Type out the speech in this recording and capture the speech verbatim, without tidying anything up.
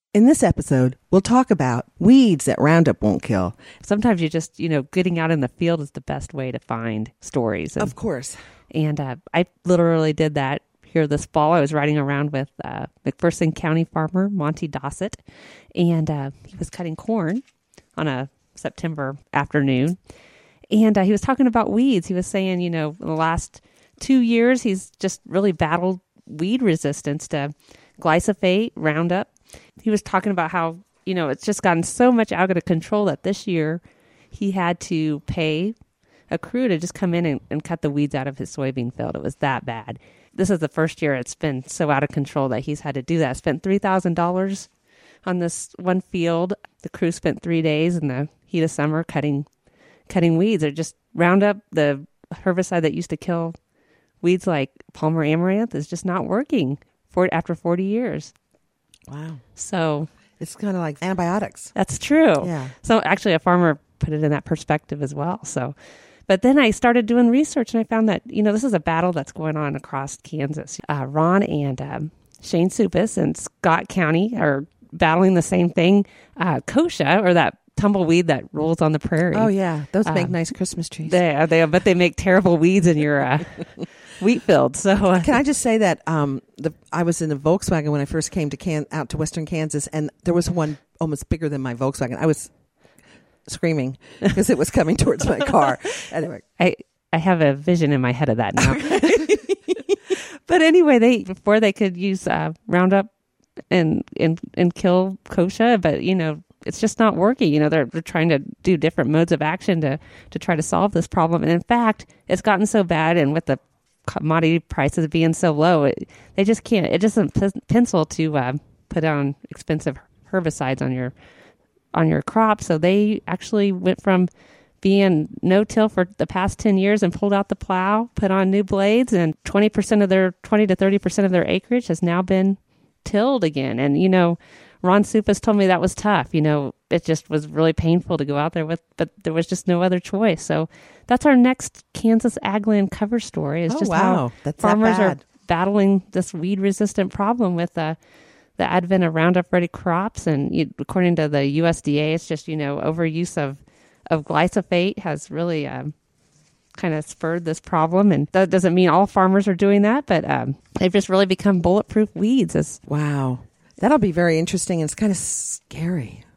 In this episode, we'll talk about weeds that Roundup won't kill. Sometimes you just, you know, getting out in the field is the best way to find stories. And, of course. And uh, I literally did that here this fall. I was riding around with uh, McPherson County farmer Monty Dossett, and uh, he was cutting corn on a September afternoon. And uh, he was talking about weeds. He was saying, you know, in the last two years, he's just really battled weed resistance to glyphosate, Roundup. He was talking about how, you know, it's just gotten so much out of control that this year he had to pay a crew to just come in and, and cut the weeds out of his soybean field. It was that bad. This is the first year it's been so out of control that he's had to do that. Spent three thousand dollars on this one field. The crew spent three days in the heat of summer cutting cutting weeds. Or just Roundup, the herbicide that used to kill weeds like Palmer amaranth, is just not working for after forty years. Wow. So it's kind of like antibiotics. That's true. Yeah. So actually a farmer put it in that perspective as well. So, but then I started doing research and I found that, you know, this is a battle that's going on across Kansas. Uh, Ron and um, Shane Supis in Scott County are battling the same thing. Uh, kochia, or that tumbleweed that rolls on the prairie. Oh yeah, those make um, nice Christmas trees. They, they, but they make terrible weeds in your uh, wheat field. So uh, can I just say that um, the I was in a Volkswagen when I first came to Can out to Western Kansas, and there was one almost bigger than my Volkswagen. I was screaming because it was coming towards my car. Anyway, I I have a vision in my head of that now. But anyway, they before they could use uh, Roundup and and and kill kochia, but you know, it's just not working. You know, they're, they're trying to do different modes of action to, to try to solve this problem. And in fact, it's gotten so bad, and with the commodity prices being so low, it, they just can't, it doesn't p- pencil to uh, put on expensive herbicides on your, on your crop. So they actually went from being no-till for the past ten years and pulled out the plow, put on new blades, and twenty percent of their, twenty to thirty percent of their acreage has now been tilled again. And, you know, Ron Supis told me that was tough. You know, it just was really painful to go out there with, but there was just no other choice. So that's our next Kansas Agland cover story. Is oh, just wow. how that's farmers that are battling this weed-resistant problem with uh, the advent of Roundup-ready crops. And you, according to the U S D A, it's just, you know, overuse of, of glyphosate has really um, kind of spurred this problem. And that doesn't mean all farmers are doing that, but um, they've just really become bulletproof weeds. As wow. That'll be very interesting. And it's kind of scary.